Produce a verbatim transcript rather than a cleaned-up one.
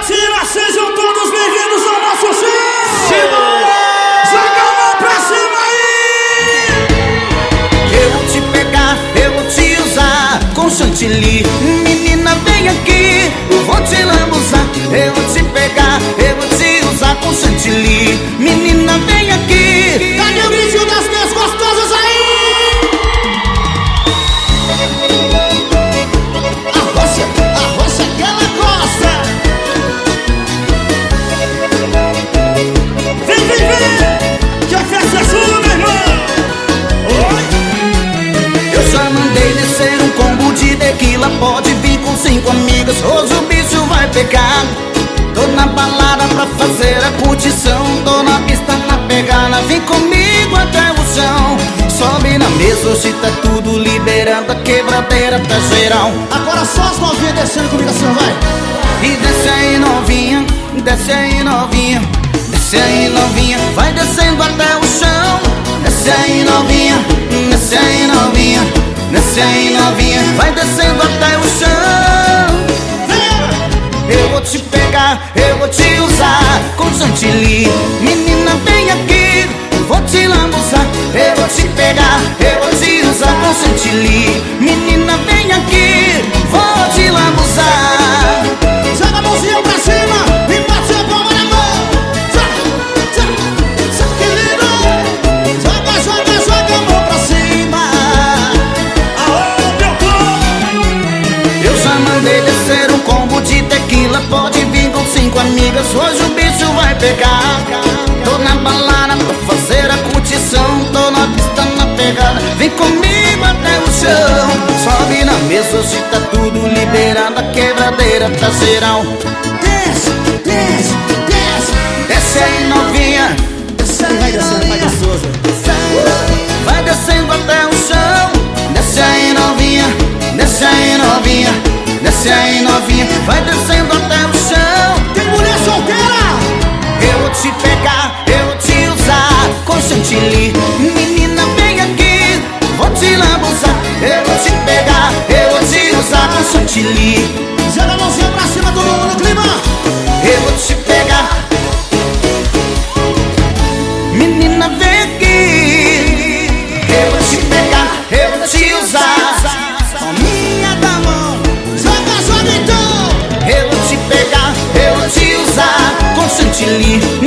cima, sejam todos bem-vindos ao nosso show! Joga a mão pra cima aí! Eu vou te pegar, eu vou te usar com chantilly. Menina, vem aqui, eu vou te lambuzar. Eu vou te pegar, eu vou te usar com chantilly. Menina, vem aqui. Cadê o gritinho das minhas gostosas aí? Arrocha, arrocha que ela gosta. Vem, vem, vem, que a festa é sua, meu irmão. Oi. Eu já mandei descer um combo de tequila. Pode vir com cinco amigas, hoje o bicho vai pegar. Tô na balada pra fazer a curtição. Tô na pista na pegada, vem comigo até o chão. Sobe na mesa, hoje tá tudo liberando. A quebradeira tá geral. Agora só as novinhas descendo comigo assim, vai. E desce aí novinha, desce aí novinha, desce aí novinha, vai descendo até o chão. Desce aí novinha, desce aí novinha, desce aí novinha, vai descendo até o chão. Eu vou te pegar, eu vou te usar com chantilly. Menina, vem aqui, vou te lambuzar. Eu vou te pegar, eu vou te usar com chantilly. Menina, vem aqui, vou te lambuzar. Joga a mãozinha pra cima e bate a palma na mão. Joga, joga, joga, que lindo. Joga, joga, joga a mão pra cima. Aô, meu povo. Eu já mandei descer um combo de tequila. Pode vir com cinco amigas, hoje o bicho vai pegar. Tô na balada pra fazer a curtição. Tô na pista na pegada, vem comigo até o chão. Sobe na mesa, hoje tá tudo liberado. A quebradeira tá geral. Desce, desce, desce. Desce aí novinha, Desce aí, vai descendo, vai gostoso. vai descendo até o chão. Desce aí novinha, desce aí novinha, desce aí novinha, vai descendo até o chão. Tem mulher solteira? Eu vou te pegar, eu vou te usar com chantilly. Menina, vem aqui, vou te lambuzar. Eu vou te pegar, eu vou te usar com chantilly. Joga a mãozinha pra cima, todo mundo no clima. Eu vou te pegar. Menina, vem aqui. Eu vou te pegar, eu vou te usar. Minha da mão. Joga, joga então. Eu vou te pegar, eu vou te usar com chantilly.